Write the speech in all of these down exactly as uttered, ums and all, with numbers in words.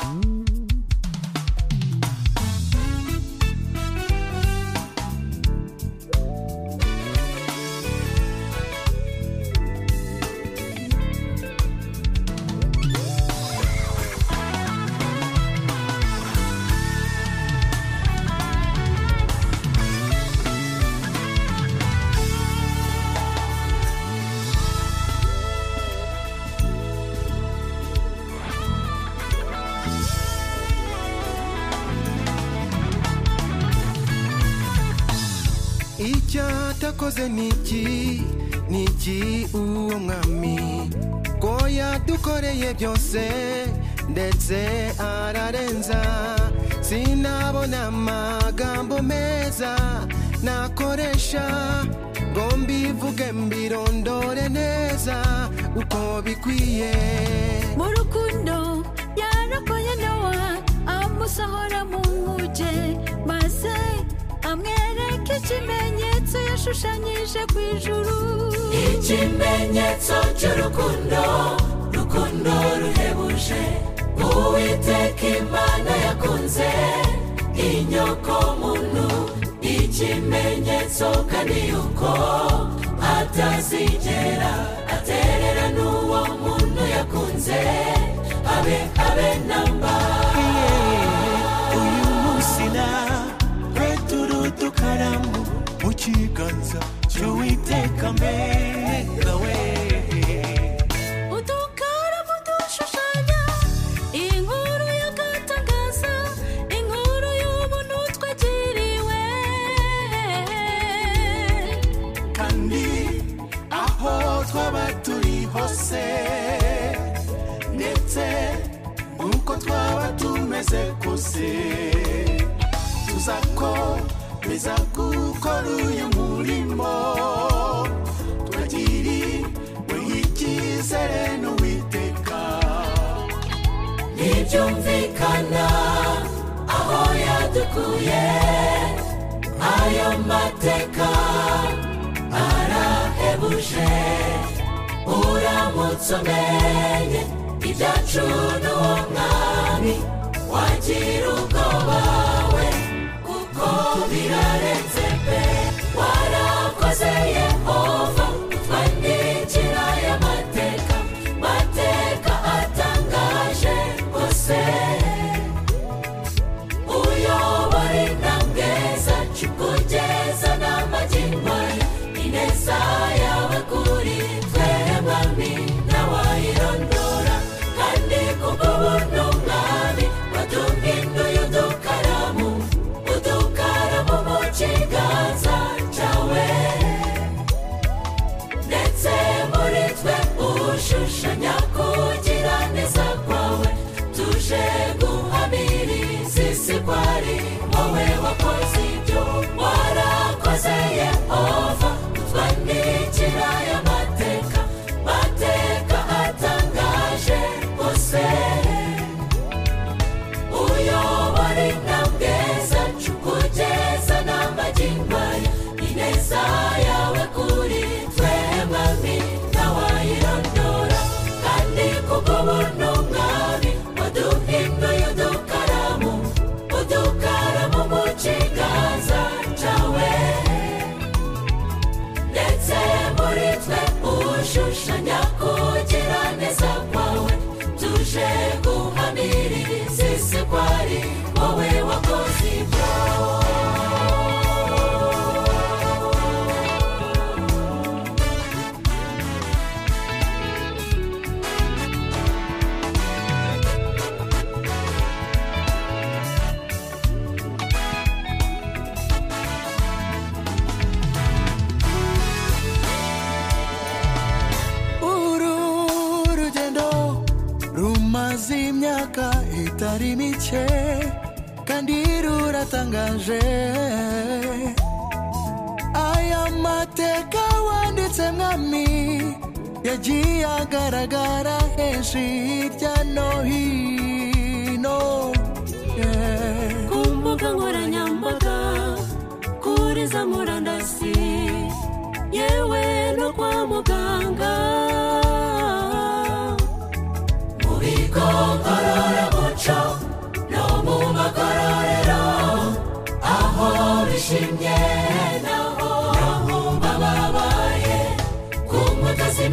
Icyatakoze niki niki uwo mwami ko yadukoreye byose ndetse ararenza sinabona amagambo meza nakoresha ngo mbivuge mbirondore neza uko bikwiye mu rukundo yarakoye Nowa amusahora mu nkuje maze amwereka ikimenyetso yashushanyije ku ijuru ikimenyetso cy'urukundo rukundo ruhebuje Uwiteka Imana yakunze inyoko muntu ikimenyetso kandi yuko atazigera aterera n'uwo muntu yakunze abe abe namba uyu munsi na tukaramu mu kiganza cy'Uwiteka mbega we udukaramu dushushanya inkuru y'agatangaza inkuru y'ubuntu twagiriwe kandi aho twaba turi hose ndetse uko twaba tumeze kose tuzako bizagukora uyu murimo twagiriwe icyizere n'Uwiteka ntibyumvikana aho yadukuye ayo mateka arahebuje uramutse umenye ibyacu n'uwo mwami wagira ubwoba birarenze pe warakoze Yehova twandikira aya mateka mateka atangaje rwose uyobora intambwe zacu kugeza n'amagingo ineza yawe kuri twe mwami ntawayirondora kandi kubw'ubuntu mwami waduhinduye udukaramu ikiganza cyawe ndetse muri twe ushushanya kugira neza kwawe tuje guhamiriza isi kwari wowe wakoze ibyo warakoze Yehova twandikira aya mateka mateka atangaje rwose uyobora intambwe zacu kugeza n'amagingo ineza yawe kuri twe mwami ntawayirondora kandi kubw'ubuntu mwami waduhinduye udukaramu udukaramu mu kiganza cyawe ndetse muri twe ushushanya kugira neza kwawe tuje guhamiriza isi kwari wowe wakoze ibyo imyaka itari mike kandi ruratangaje aya mateka wanditse mwami yagiye agaragara henshi hirya no hino ku mbuga nkoranyambaga kuri za murandasi yewe no kwa muganga mu bigo ngororamuco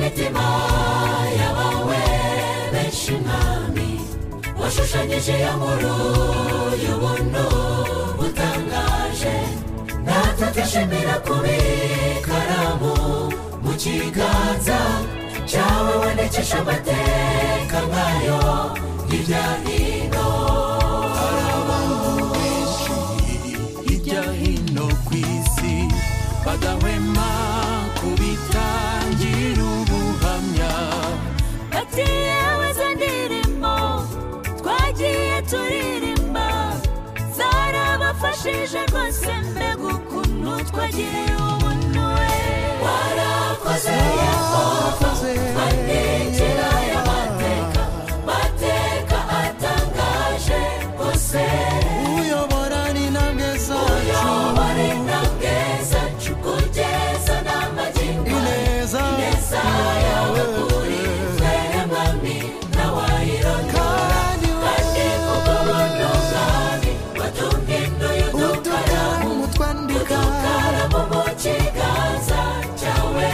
imitima y'abawe benshi mwami washushanyije ya nkuru y'ubuntu butangaje natwe twishimira kubikaramu mu kiganza cyawe wandikisha amateka nkayo hirya hino hari abantu benshi hirya hino ku isi badahwema kubitangira ubuhamya ati yewe za ndirimbo twagiye turirimba zarabafashije rwose mbega ukuntu twagiriye ubuntu we warakoze yehova bandikira y'amateka mateka atangaje rwose uyobora n'intambwe zacu uyobora intambwe zacu kugeza n'amagingo ineza ineza yawe kuri twe mwami ntawayirondora kandi kubw'ubuntu bwawe waduhinduye udukaramu utwandika udukaramu mu kiganza cyawe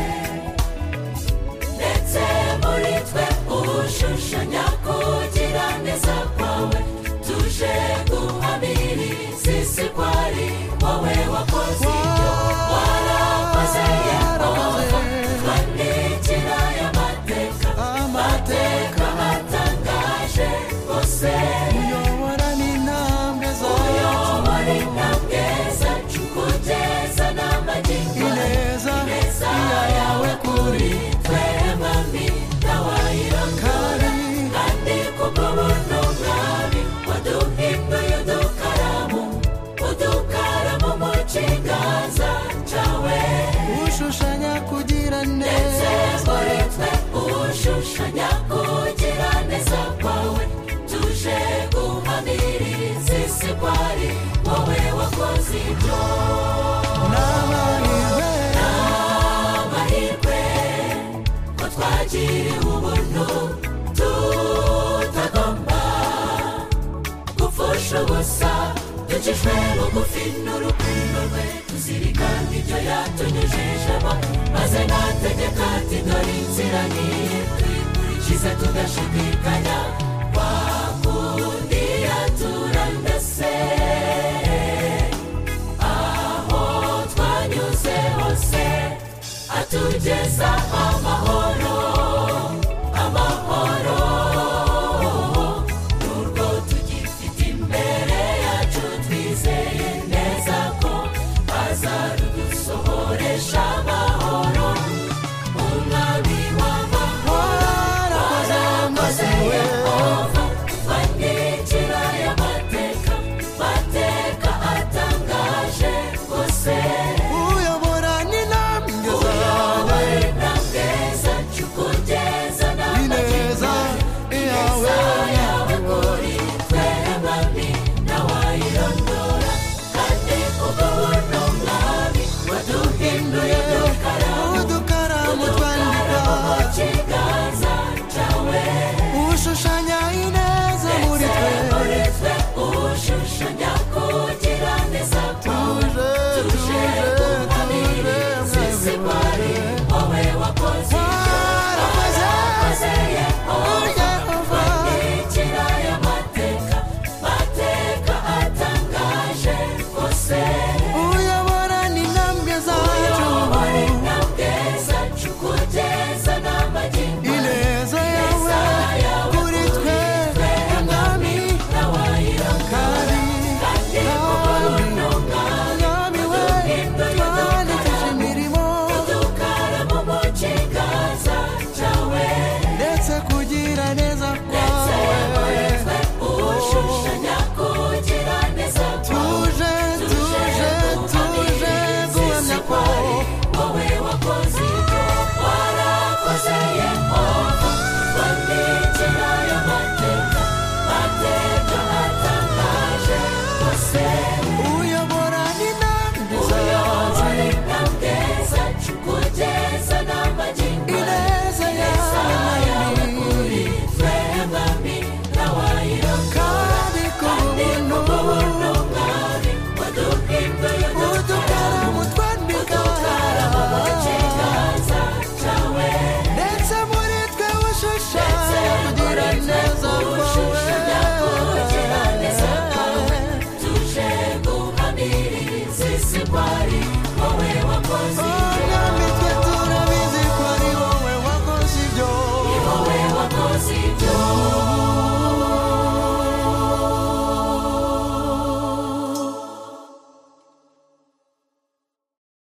ndetse muri twe ushushanya kugira neza kwawe tuje guhamiriza isi kwari wowe wakoze ibyo warakoze yehova twandikira y'amateka amateka atangaje rwose uyobora n'intambwe zacu uyobora intambwe zacu kugeza n'amagingo ineza ineza yawe kuri twe mwami ntawayirondora kandi kubw'ubuntu bwawe waduhinduye udukaramu udukaramu mu kiganza cyawe ushushanya kugira ndetse neza muri twe ushushanya kugira neza kwawe tuje guhamiriza isi kwari wowe wakoze ibyo n'amahirwe amahirwe ko twagiriwe ubuntu tutagomba gupfusha ubusa dukijwe bugufi n'urukundo rwe tuzirikana ibyo yatunyujijemo maze nategeka ati dore inzira niyi tuyikurikize tudashidikanya wakundi yaturandase aho twanyuze hose atugeza ama